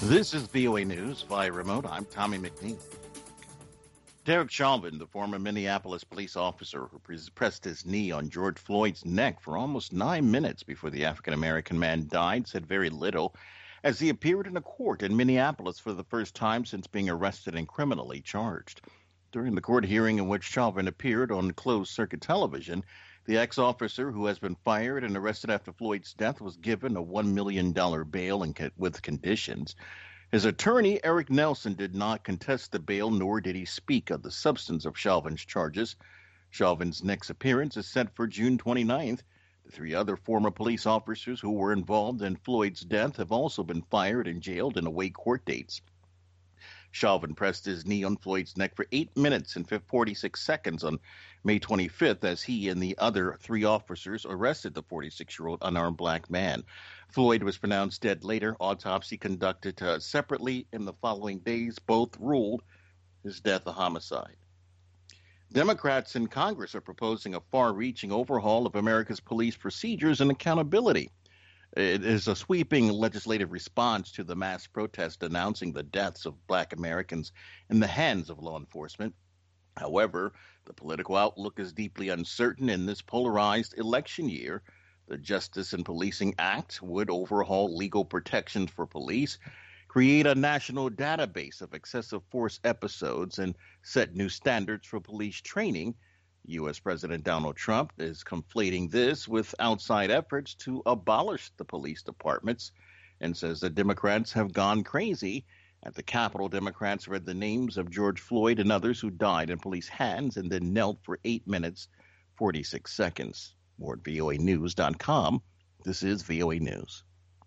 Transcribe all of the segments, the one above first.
This is VOA News via remote. I'm Tommy McNeil. Derek Chauvin, the former Minneapolis police officer who pressed his knee on George Floyd's neck for almost 9 minutes before the African-American man died, said very little as he appeared in a court in Minneapolis for the first time since being arrested and criminally charged. During the court hearing in which Chauvin appeared on closed-circuit television, the ex-officer who has been fired and arrested after Floyd's death was given a $1 million bail with conditions. His attorney, Eric Nelson, did not contest the bail, nor did he speak of the substance of Chauvin's charges. Chauvin's next appearance is set for June 29th. The three other former police officers who were involved in Floyd's death have also been fired and jailed and await court dates. Chauvin pressed his knee on Floyd's neck for 8 minutes and 46 seconds on May 25th as he and the other three officers arrested the 46-year-old unarmed black man. Floyd was pronounced dead later. Autopsy conducted separately in the following days. Both ruled his death a homicide. Democrats in Congress are proposing a far-reaching overhaul of America's police procedures and accountability. It is a sweeping legislative response to the mass protest denouncing the deaths of black Americans in the hands of law enforcement. However, the political outlook is deeply uncertain in this polarized election year. The Justice and Policing Act would overhaul legal protections for police, create a national database of excessive force episodes, and set new standards for police training. U.S. President Donald Trump is conflating this with outside efforts to abolish the police departments and says that Democrats have gone crazy. At the Capitol, Democrats read the names of George Floyd and others who died in police hands and then knelt for 8 minutes, 46 seconds. More at voanews.com. This is VOA News.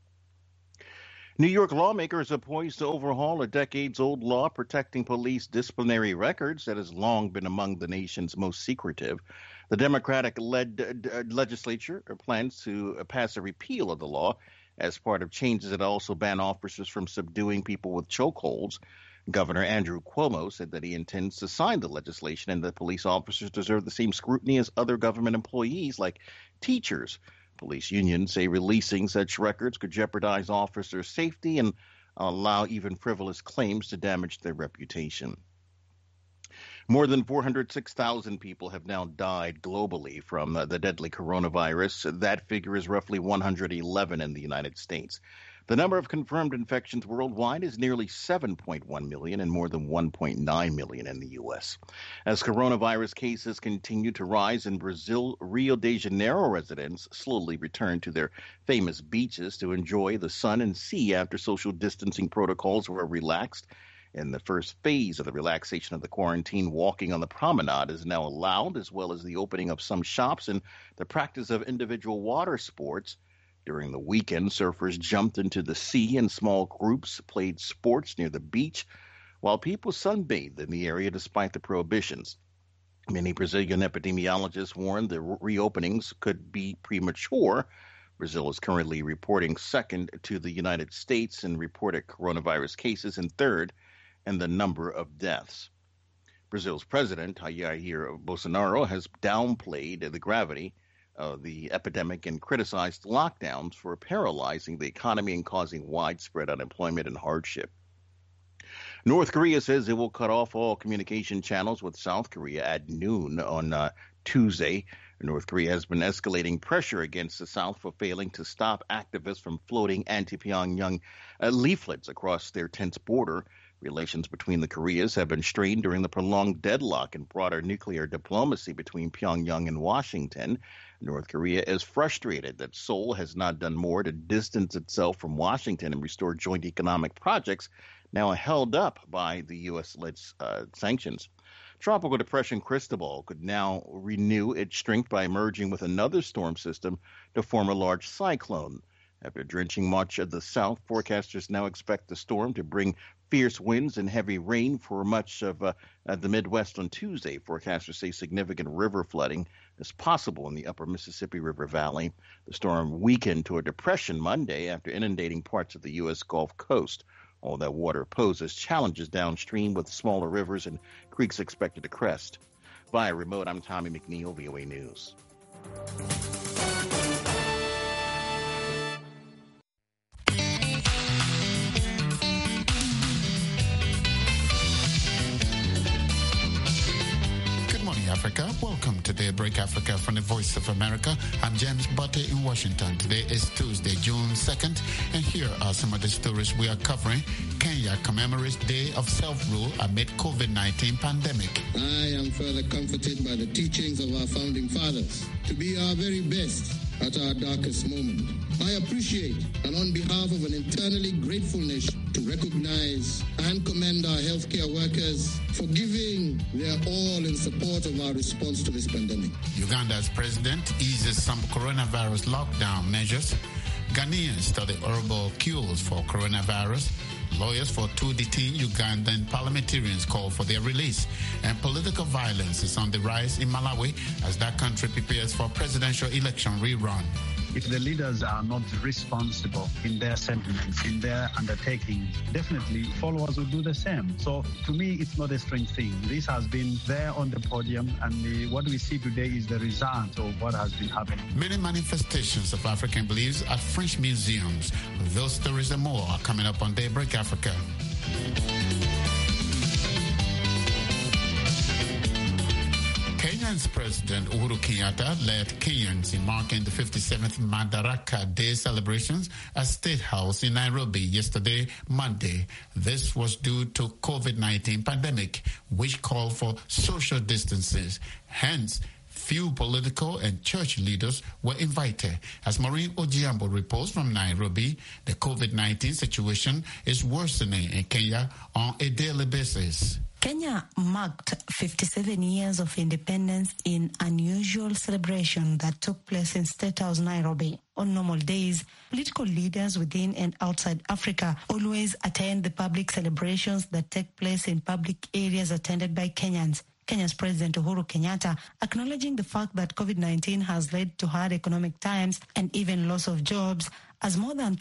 New York lawmakers are poised to overhaul a decades-old law protecting police disciplinary records that has long been among the nation's most secretive. The Democratic-led legislature plans to pass a repeal of the law as part of changes that also ban officers from subduing people with chokeholds. Governor Andrew Cuomo said that he intends to sign the legislation and that police officers deserve the same scrutiny as other government employees like teachers. Police unions say releasing such records could jeopardize officers' safety and allow even frivolous claims to damage their reputation. More than 406,000 people have now died globally from the deadly coronavirus. That figure is roughly 111 in the United States. The number of confirmed infections worldwide is nearly 7.1 million and more than 1.9 million in the U.S. As coronavirus cases continue to rise in Brazil, Rio de Janeiro residents slowly return to their famous beaches to enjoy the sun and sea after social distancing protocols were relaxed. In the first phase of the relaxation of the quarantine, walking on the promenade is now allowed, as well as the opening of some shops and the practice of individual water sports. During the weekend, surfers jumped into the sea in small groups, played sports near the beach, while people sunbathed in the area despite the prohibitions. Many Brazilian epidemiologists warned the reopenings could be premature. Brazil is currently reporting second to the United States in reported coronavirus cases and third in the number of deaths. Brazil's president, Jair Bolsonaro, has downplayed the gravity of the epidemic and criticized lockdowns for paralyzing the economy and causing widespread unemployment and hardship. North Korea says it will cut off all communication channels with South Korea at noon on Tuesday. North Korea has been escalating pressure against the South for failing to stop activists from floating anti-Pyongyang leaflets across their tense border. Relations between the Koreas have been strained during the prolonged deadlock and broader nuclear diplomacy between Pyongyang and Washington. North Korea is frustrated that Seoul has not done more to distance itself from Washington and restore joint economic projects now held up by the U.S.-led sanctions. Tropical Depression Cristobal could now renew its strength by merging with another storm system to form a large cyclone. After drenching much of the south, forecasters now expect the storm to bring fierce winds and heavy rain for much of the Midwest on Tuesday. Forecasters say significant river flooding is possible in the upper Mississippi River Valley. The storm weakened to a depression Monday after inundating parts of the U.S. Gulf Coast. All that water poses challenges downstream with smaller rivers and creeks expected to crest. Via remote, I'm Tommy McNeil, VOA News. Africa. Welcome to Daybreak Africa from the Voice of America. I'm James Butte in Washington. Today is Tuesday, June 2nd, and here are some of the stories we are covering. Kenya commemorates Day of Self-Rule amid COVID-19 pandemic. I am further comforted by the teachings of our founding fathers to be our very best at our darkest moment. I appreciate, and on behalf of an eternally grateful nation, to recognize and commend our healthcare workers for giving their all in support of our response to this pandemic. Uganda's president eases some coronavirus lockdown measures. Ghanaians study herbal cures for coronavirus. Lawyers for two detained Ugandan parliamentarians call for their release. And political violence is on the rise in Malawi as that country prepares for presidential election rerun. If the leaders are not responsible in their sentiments, in their undertaking, definitely followers will do the same. So to me, it's not a strange thing. This has been there on the podium, and what we see today is the result of what has been happening. Many manifestations of African beliefs at French museums. Those stories and more are coming up on Daybreak Africa. Kenya's President Uhuru Kenyatta led Kenyans in marking the 57th Madaraka Day celebrations at State House in Nairobi yesterday, Monday. This was due to COVID-19 pandemic, which called for social distances. Hence, few political and church leaders were invited. As Maureen Ojiambo reports from Nairobi, the COVID-19 situation is worsening in Kenya on a daily basis. Kenya marked 57 years of independence in unusual celebration that took place in State House, Nairobi. On normal days, political leaders within and outside Africa always attend the public celebrations that take place in public areas attended by Kenyans. Kenya's President Uhuru Kenyatta, acknowledging the fact that COVID-19 has led to hard economic times and even loss of jobs, as more than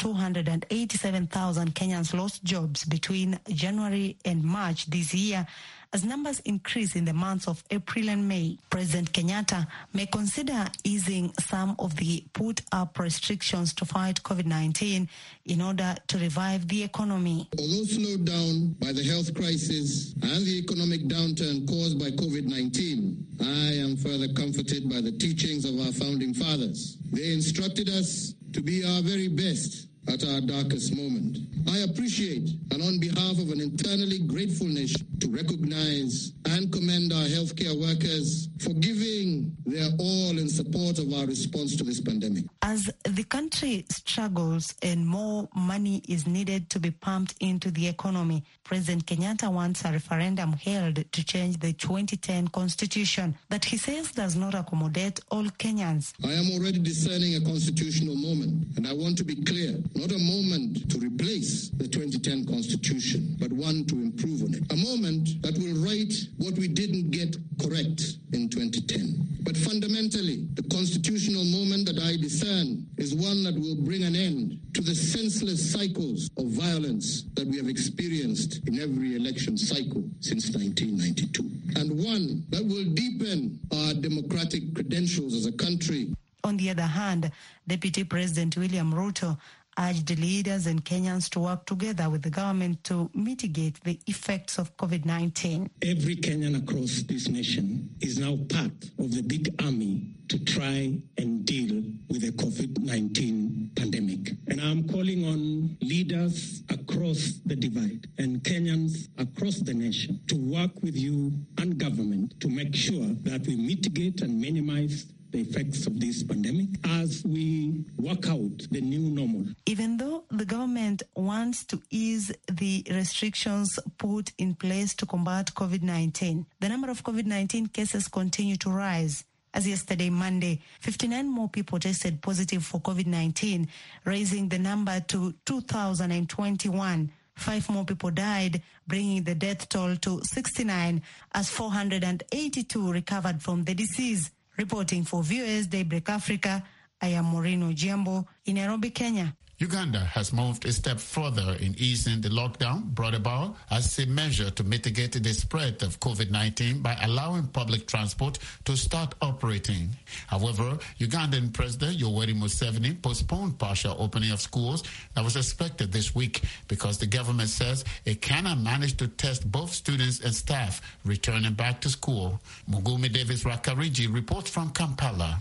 287,000 Kenyans lost jobs between January and March this year, as numbers increase in the months of April and May. President Kenyatta may consider easing some of the put-up restrictions to fight COVID-19 in order to revive the economy. Although slowed down by the health crisis and the economic downturn caused by COVID-19, I am further comforted by the teachings of our founding fathers. They instructed us to be our very best at our darkest moment. I appreciate, and on behalf of an eternally grateful nation, to recognize and commend our healthcare workers for giving their all in support of our response to this pandemic. As the country struggles and more money is needed to be pumped into the economy, President Kenyatta wants a referendum held to change the 2010 constitution that he says does not accommodate all Kenyans. I am already discerning a constitutional moment, and I want to be clear, not a moment to replace the 2010 constitution, but one to improve on it. A moment that will right what we didn't get correct in 2010. But fundamentally, the constitutional moment that I discern is one that will bring an end to the senseless cycles of violence that we have experienced in every election cycle since 1992. And one that will deepen our democratic credentials as a country. On the other hand, Deputy President William Ruto urged leaders and Kenyans to work together with the government to mitigate the effects of COVID-19. Every Kenyan across this nation is now part of the big army to try and deal with the COVID-19 pandemic. And I'm calling on leaders across the divide and Kenyans across the nation to work with you and government to make sure that we mitigate and minimize the effects of this pandemic as we work out the new normal. Even though the government wants to ease the restrictions put in place to combat COVID-19, the number of COVID-19 cases continue to rise. As yesterday, Monday, 59 more people tested positive for COVID-19, raising the number to 2,021. 5 more people died, bringing the death toll to 69, as 482 recovered from the disease. Reporting for VOA's Daybreak Africa, I am Maureen Ojiambo in Nairobi, Kenya. Uganda has moved a step further in easing the lockdown brought about as a measure to mitigate the spread of COVID-19 by allowing public transport to start operating. However, Ugandan President Yoweri Museveni postponed partial opening of schools that was expected this week because the government says it cannot manage to test both students and staff returning back to school. Mugumi Davis Rakariji reports from Kampala.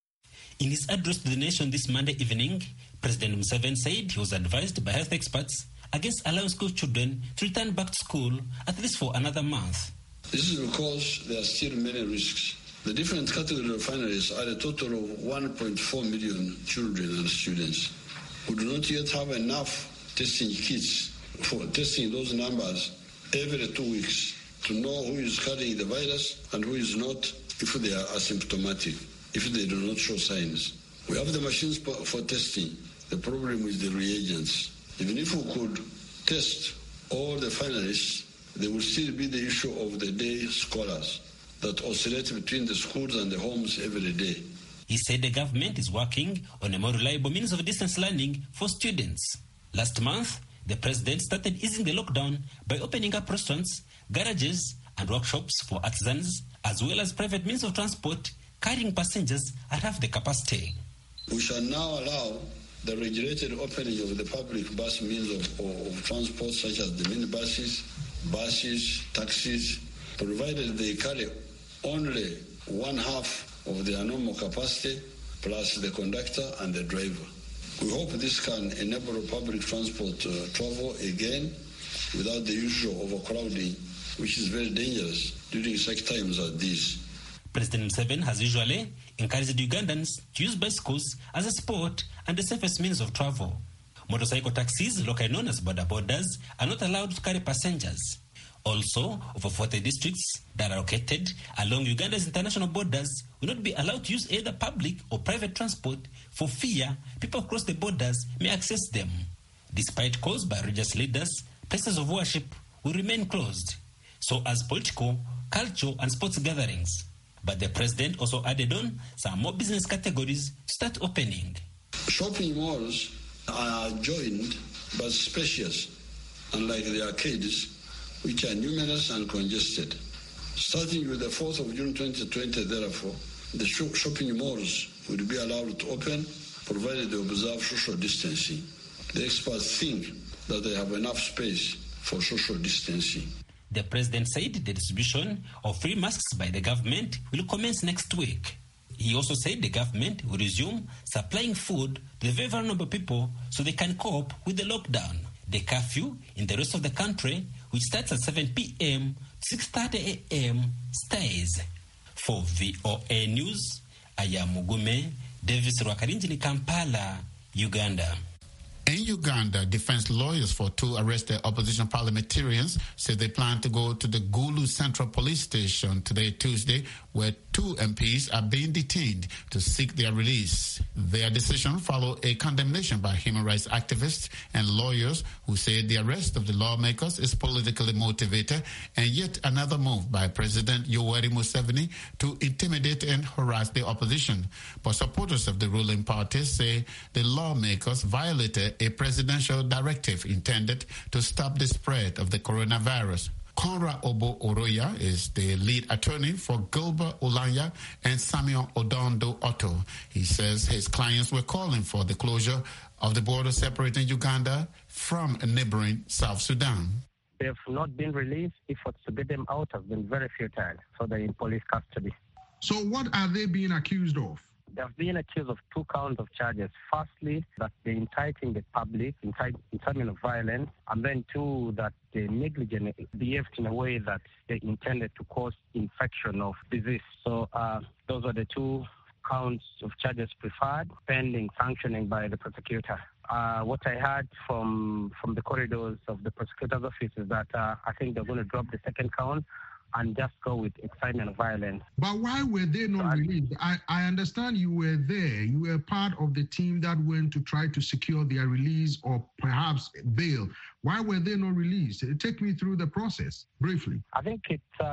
In his address to the nation this Monday evening, President Museveni said he was advised by health experts against allowing school children to return back to school at least for another month. This is because there are still many risks. The different categories of finalists are a total of 1.4 million children and students who do not yet have enough testing kits for testing those numbers every 2 weeks to know who is carrying the virus and who is not if they are asymptomatic, if they do not show signs. We have the machines for testing. The problem is the reagents. Even if we could test all the finalists, there will still be the issue of the day scholars that oscillate between the schools and the homes every day. He said the government is working on a more reliable means of distance learning for students. Last month, the president started easing the lockdown by opening up restaurants, garages, and workshops for artisans, as well as private means of transport carrying passengers at half the capacity. We shall now allow the regulated opening of the public bus means of transport, such as the minibuses, buses, taxis, provided they carry only one half of their normal capacity, plus the conductor and the driver. We hope this can enable public transport travel again without the usual overcrowding, which is very dangerous during such times as these. President Museveni has usually encouraged Ugandans to use bicycles as a sport and the safest means of travel. Motorcycle taxis, locally known as border borders, are not allowed to carry passengers. Also, over 40 districts that are located along Uganda's international borders will not be allowed to use either public or private transport for fear people across the borders may access them. Despite calls by religious leaders, places of worship will remain closed, so as political, cultural, and sports gatherings. But the president also added on some more business categories to start opening. Shopping malls are joined but spacious, unlike the arcades, which are numerous and congested. Starting with the 4th of June 2020, therefore, the shopping malls will be allowed to open, provided they observe social distancing. The experts think that they have enough space for social distancing. The president said the distribution of free masks by the government will commence next week. He also said the government will resume supplying food to the very vulnerable people so they can cope with the lockdown. The curfew in the rest of the country, which starts at 7 p.m. to 6:30 a.m., stays. For VOA News, I am Mugume Davis Rwakarinjini, Kampala, Uganda. In Uganda, defense lawyers for 2 arrested opposition parliamentarians say they plan to go to the Gulu Central Police Station today, Tuesday, where 2 MPs are being detained to seek their release. Their decision followed a condemnation by human rights activists and lawyers who say the arrest of the lawmakers is politically motivated, and yet another move by President Yoweri Museveni to intimidate and harass the opposition. But supporters of the ruling party say the lawmakers violated a presidential directive intended to stop the spread of the coronavirus. Conrad Obo Oroya is the lead attorney for Gilbert Olanya and Samuel Odondo Otto. He says his clients were calling for the closure of the border separating Uganda from neighboring South Sudan. They have not been released. Efforts to get them out have been very futile, so they're in police custody. So what are they being accused of? They've been accused of 2 counts of charges. Firstly, that they're inciting the public, incitement of violence, and then 2, that they negligently behaved in a way that they intended to cause infection of disease. So those are the 2 counts of charges preferred, pending sanctioning by the prosecutor. What I heard from the corridors of the prosecutor's office is that I think they're going to drop the 2nd count and just go with incitement of violence. But why were they not released? I understand you were there. You were part of the team that went to try to secure their release or perhaps bail. Why were they not released? Take me through the process briefly. I think it's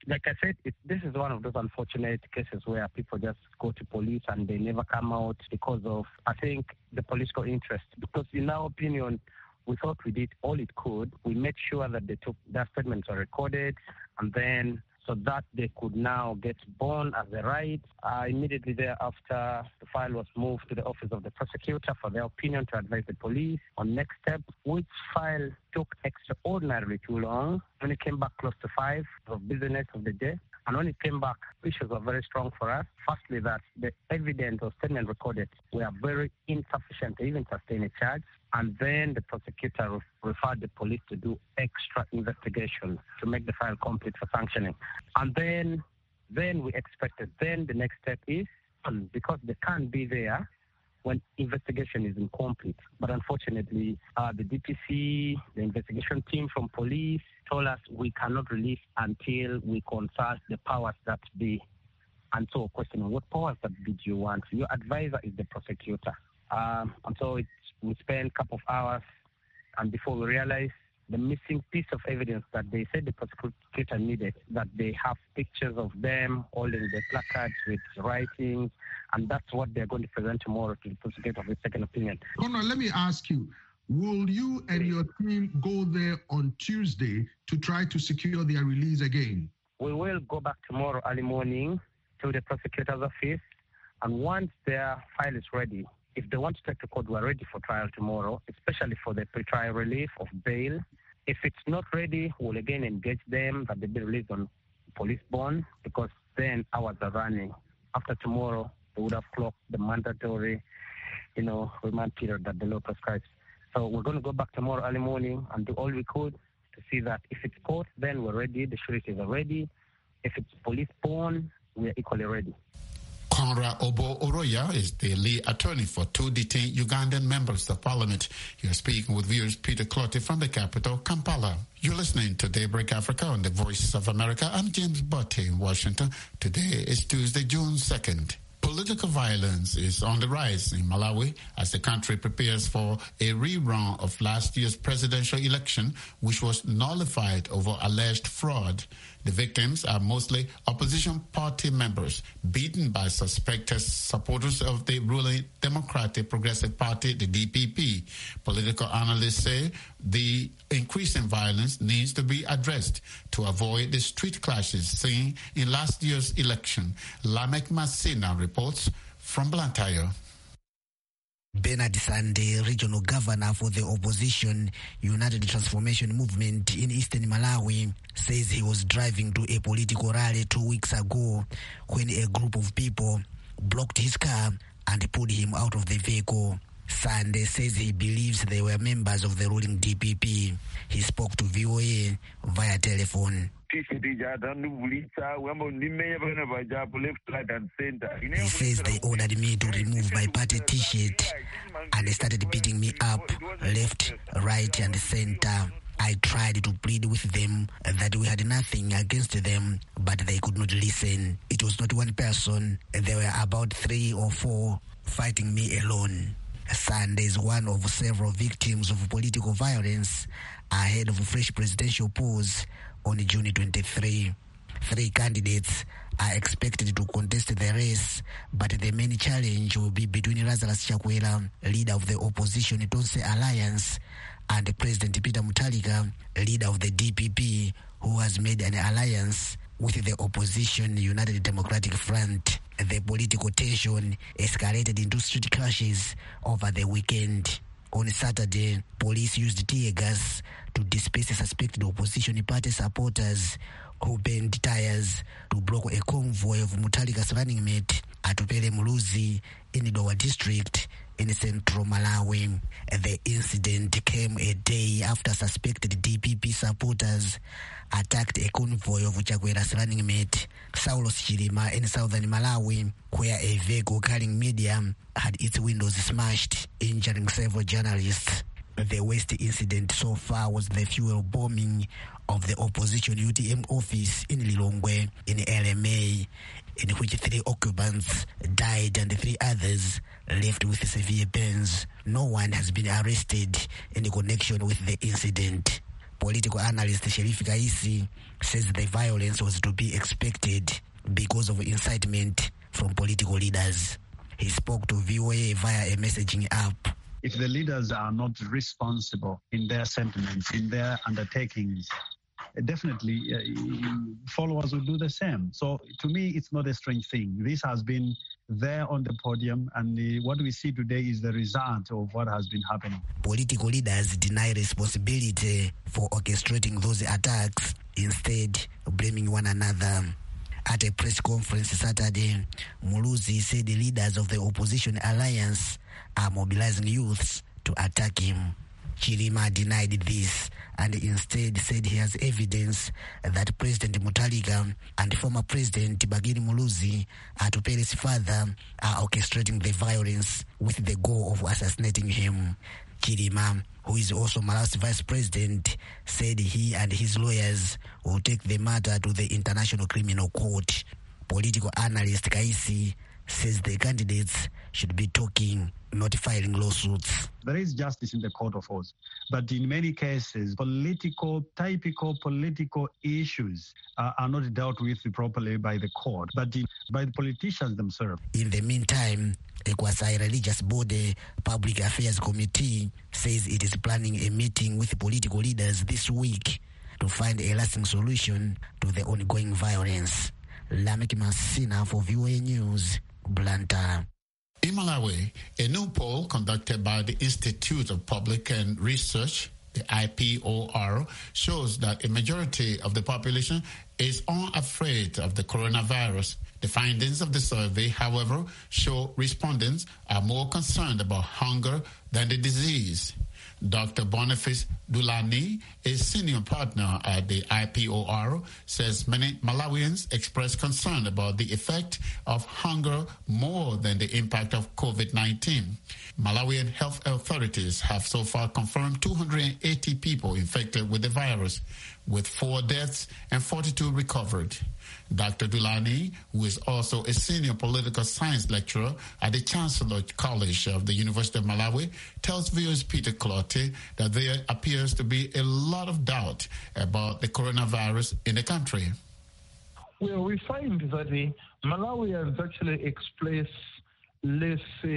Like I said, this is one of those unfortunate cases where people just go to police and they never come out because of, I think, the political interest. Because in our opinion, we thought we did all it could. We made sure that their statements are recorded, and then so that they could now get born as a right. Immediately thereafter, the file was moved to the office of the prosecutor for their opinion to advise the police on next steps, which file took extraordinarily too long. When it came back close to 5 of business of the day, and when it came back, issues were very strong for us. Firstly, that the evidence or statement recorded were very insufficient to even sustain a charge. And then the prosecutor referred the police to do extra investigation to make the file complete for sanctioning. And then we expected, then the next step is, because they can't be there when investigation is incomplete. But unfortunately, the DPC, the investigation team from police, told us we cannot release until we consult the powers that be. And so questioning, what powers that be do you want? Your advisor is the prosecutor. And so we spent a couple of hours, and before we realized the missing piece of evidence that they said the prosecutor needed, that they have pictures of them holding the placards with writings, and that's what they're going to present tomorrow to the prosecutor with second opinion. Connor, let me ask you, will you and your team go there on Tuesday to try to secure their release again? We will go back tomorrow early morning to the prosecutor's office, and once their file is ready, if they want to take the court, we're ready for trial tomorrow, especially for the pre-trial relief of bail. If it's not ready, we'll again engage them that they be released on police bond, because then hours are running. After tomorrow, they would have clocked the mandatory, remand period that the law prescribes. So we're going to go back tomorrow early morning and do all we could to see that if it's court, then we're ready, the sureties are ready. If it's police bond, we're equally ready. Conrad Obo Oroya is the lead attorney for 2 detained Ugandan members of parliament. You're speaking with viewers Peter Clottey from the capital, Kampala. You're listening to Daybreak Africa on the Voice of America. I'm James Botte in Washington. Today is Tuesday, June 2nd. Political violence is on the rise in Malawi as the country prepares for a rerun of last year's presidential election, which was nullified over alleged fraud. The victims are mostly opposition party members beaten by suspected supporters of the ruling Democratic Progressive Party, the DPP. Political analysts say the increase in violence needs to be addressed to avoid the street clashes seen in last year's election. Lamek Masina reports from Blantyre. Bernard Sande, regional governor for the opposition United Transformation Movement in Eastern Malawi, says he was driving to a political rally 2 weeks ago when a group of people blocked his car and pulled him out of the vehicle. Sande says he believes they were members of the ruling DPP. He spoke to VOA via telephone. He says they ordered me to remove my party t-shirt and they started beating me up, left, right and center. I tried to plead with them that we had nothing against them, but they could not listen. It was not one person. There were about 3 or 4 fighting me alone. Sande is one of several victims of political violence ahead of a fresh presidential polls on June 23. 3 candidates are expected to contest the race, but the main challenge will be between Lazarus Chakwera, leader of the opposition Tonse Alliance, and President Peter Mutharika, leader of the DPP, who has made an alliance with the opposition United Democratic Front. The political tension escalated into street clashes over the weekend. On Saturday, police used tear gas to disperse suspected opposition party supporters who burned tires to block a convoy of Mutharika's running mate Atupele Muluzi in Dowa district in central Malawi. The incident came a day after suspected DPP supporters attacked a convoy of Chakwera's running mate Saulos Chilima in southern Malawi, where a vehicle carrying media had its windows smashed, injuring several journalists. The worst incident so far was the fuel bombing of the opposition UTM office in Lilongwe in LMA, in which 3 occupants died and 3 others left with severe burns. No one has been arrested in connection with the incident. Political analyst Sherif Kaisi says the violence was to be expected because of incitement from political leaders. He spoke to VOA via a messaging app. If the leaders are not responsible in their sentiments, in their undertakings, definitely followers will do the same. So to me, it's not a strange thing. This has been there on the podium, and what we see today is the result of what has been happening. Political leaders deny responsibility for orchestrating those attacks, instead blaming one another. At a press conference Saturday, Muluzi said the leaders of the opposition alliance are mobilizing youths to attack him. Chilima denied this and instead said he has evidence that President Mutharika and former President Bagiri Muluzi, Atupere's father, are orchestrating the violence with the goal of assassinating him. Chilima, who is also Malawi's vice president, said he and his lawyers will take the matter to the International Criminal Court. Political analyst Kaisi says the candidates should be talking, not filing lawsuits. There is justice in the court of laws, but in many cases, typical political issues are not dealt with properly by the court, but by the politicians themselves. In the meantime, a quasi-religious body, Public Affairs Committee, says it is planning a meeting with political leaders this week to find a lasting solution to the ongoing violence. Lamek Masina for VOA News, Blantyre. In Malawi, a new poll conducted by the Institute of Public and Research, the IPOR, shows that a majority of the population is unafraid of the coronavirus. The findings of the survey, however, show respondents are more concerned about hunger than the disease. Dr. Boniface Dulani, a senior partner at the IPOR, says many Malawians express concern about the effect of hunger more than the impact of COVID-19. Malawian health authorities have so far confirmed 280 people infected with the virus, with 4 deaths and 42 recovered. Dr. Dulani, who is also a senior political science lecturer at the Chancellor College of the University of Malawi, tells viewers Peter Clotte that there appears to be a lot of doubt about the coronavirus in the country. Well, we find that the Malawians actually express less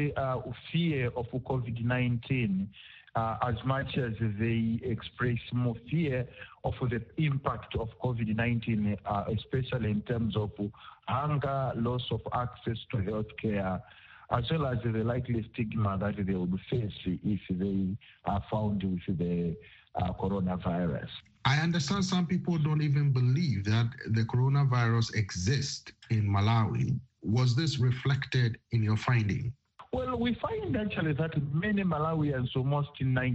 fear of COVID-19 as much as they express more fear of the impact of COVID-19, especially in terms of hunger, loss of access to healthcare, as well as the likely stigma that they will face if they are found with the coronavirus. I understand some people don't even believe that the coronavirus exists in Malawi. Was this reflected in your finding? Well, we find actually that many Malawians, almost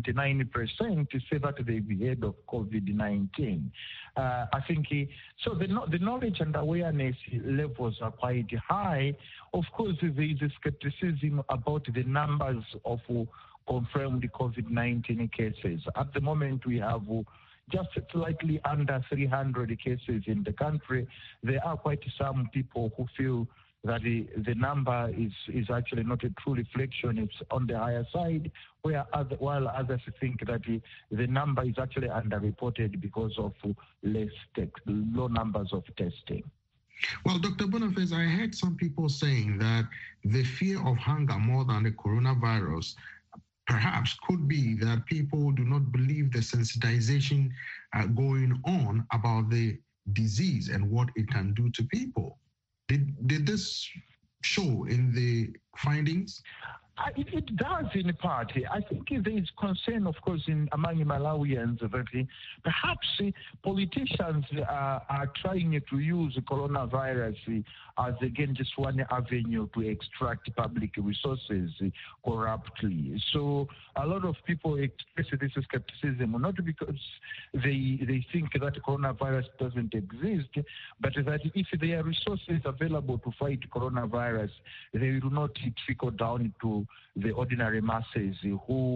99%, say that they've heard of COVID-19. I think so. The knowledge and awareness levels are quite high. Of course, there is a skepticism about the numbers of confirmed COVID-19 cases. At the moment, we have just slightly under 300 cases in the country. There are quite some people who feel that the number is actually not a true reflection. It's on the higher side, while others think that the number is actually underreported because of low numbers of testing. Well, Dr. Boniface, I heard some people saying that the fear of hunger more than the coronavirus perhaps could be that people do not believe the sensitization going on about the disease and what it can do to people. Did this show in the findings? It does in part. I think there is concern, of course, among Malawians that perhaps politicians are trying to use coronavirus as, again, just one avenue to extract public resources corruptly. So a lot of people express this skepticism, not because they think that coronavirus doesn't exist, but that if there are resources available to fight coronavirus, they will not trickle down to the ordinary masses who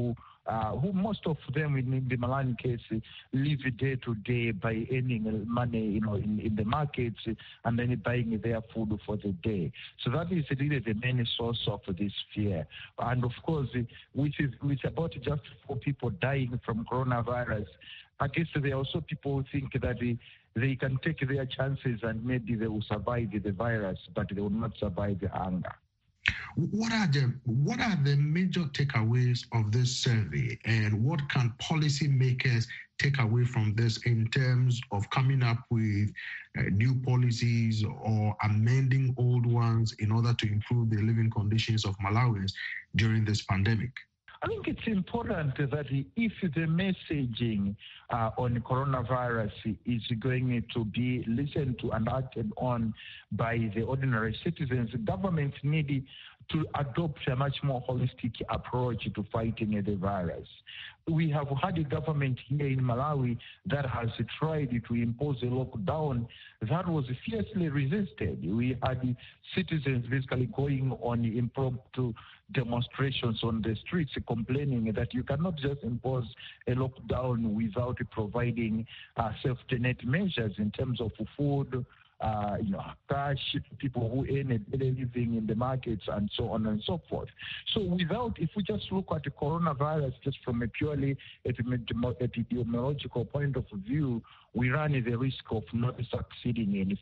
who most of them in the Malani case live day to day by earning money, in the markets and then buying their food for the day. So that is really the main source of this fear. And of course, which is about just 4 people dying from coronavirus. I guess there are also people who think that they can take their chances and maybe they will survive the virus, but they will not survive the hunger. What are the major takeaways of this survey, and what can policymakers take away from this in terms of coming up with new policies or amending old ones in order to improve the living conditions of Malawians during this pandemic? I think it's important that if the messaging on coronavirus is going to be listened to and acted on by the ordinary citizens, governments need to adopt a much more holistic approach to fighting the virus. We have had a government here in Malawi that has tried to impose a lockdown that was fiercely resisted. We had citizens basically going on impromptu demonstrations on the streets complaining that you cannot just impose a lockdown without providing safety net measures in terms of food, cash, people who earn a daily living in the markets, and so on and so forth. So if we just look at the coronavirus just from a purely epidemiological point of view, we run the risk of not succeeding in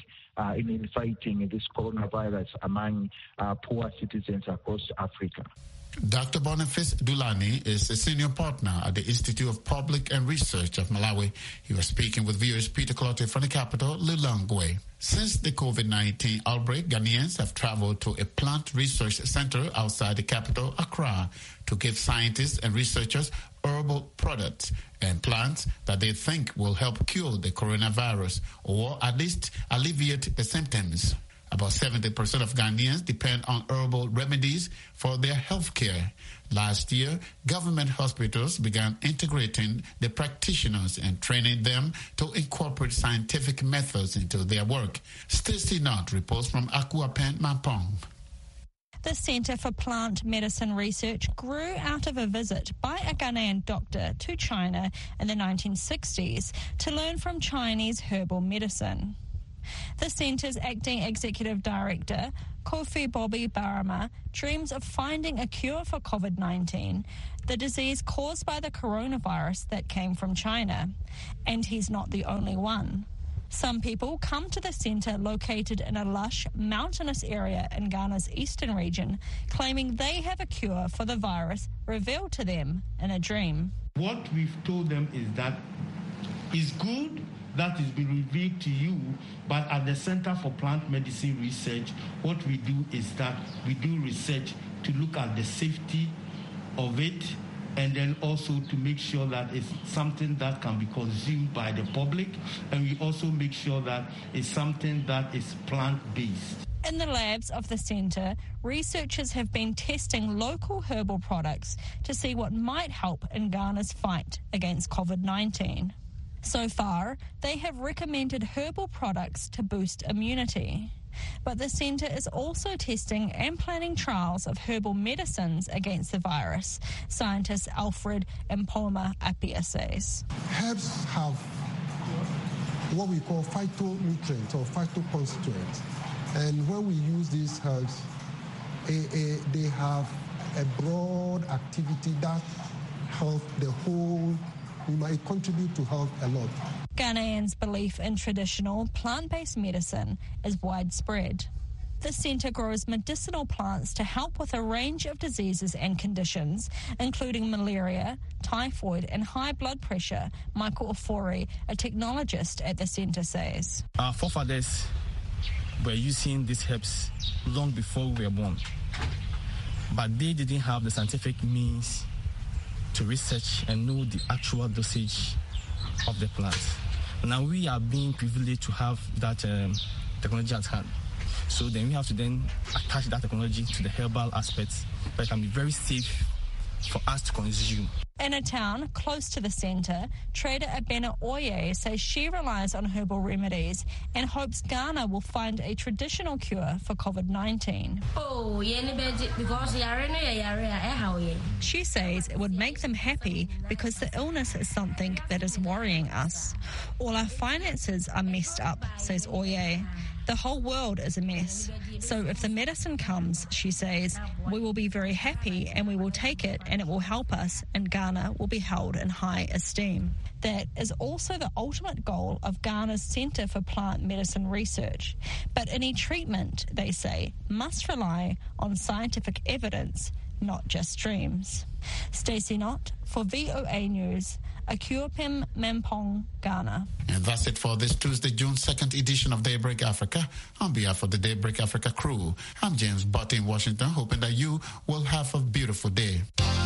fighting this coronavirus among poor citizens across Africa. Dr. Boniface Dulani is a senior partner at the Institute of Public and Research of Malawi. He was speaking with viewers Peter Clotte from the capital, Lilongwe. Since the COVID-19 outbreak, Ghanaians have traveled to a plant research center outside the capital, Accra, to give scientists and researchers herbal products and plants that they think will help cure the coronavirus or at least alleviate the symptoms. About 70% of Ghanaians depend on herbal remedies for their health care. Last year, government hospitals began integrating the practitioners and training them to incorporate scientific methods into their work. Stacey Knott reports from Akuapen, Mampong. The Centre for Plant Medicine Research grew out of a visit by a Ghanaian doctor to China in the 1960s to learn from Chinese herbal medicine. The centre's acting executive director, Kofi Bobby Barama, dreams of finding a cure for COVID-19, the disease caused by the coronavirus that came from China. And he's not the only one. Some people come to the centre located in a lush, mountainous area in Ghana's eastern region, claiming they have a cure for the virus revealed to them in a dream. What we've told them is that it's good that is being revealed to you, but at the Center for Plant Medicine Research, what we do is that we do research to look at the safety of it, and then also to make sure that it's something that can be consumed by the public, and we also make sure that it's something that is plant-based. In the labs of the centre, researchers have been testing local herbal products to see what might help in Ghana's fight against COVID-19. So far, they have recommended herbal products to boost immunity. But the centre is also testing and planning trials of herbal medicines against the virus, scientist Alfred Mpoma Appiah says. Herbs have what we call phytonutrients or phytoconstituents. And when we use these herbs, they have a broad activity that helps the whole. We might contribute to health a lot. Ghanaians' belief in traditional plant-based medicine is widespread. The centre grows medicinal plants to help with a range of diseases and conditions, including malaria, typhoid and high blood pressure. Michael Ofori, a technologist at the centre, says. Our forefathers were using these herbs long before we were born, but they didn't have the scientific means to research and know the actual dosage of the plants. Now we are being privileged to have that technology at hand. So then we have to then attach that technology to the herbal aspects, but it can be very safe for us to consume. In a town close to the centre, trader Abena Oye says she relies on herbal remedies and hopes Ghana will find a traditional cure for COVID-19. She says it would make them happy because the illness is something that is worrying us. All our finances are messed up, says Oye. The whole world is a mess. So if the medicine comes, she says, we will be very happy and we will take it and it will help us and Ghana will be held in high esteem. That is also the ultimate goal of Ghana's Centre for Plant Medicine Research. But any treatment, they say, must rely on scientific evidence, not just dreams. Stacey Knott for VOA News, Akuapem, Mampong, Ghana. And that's it for this Tuesday, June 2nd edition of Daybreak Africa. On behalf of the Daybreak Africa crew, I'm James Butt in Washington, hoping that you will have a beautiful day.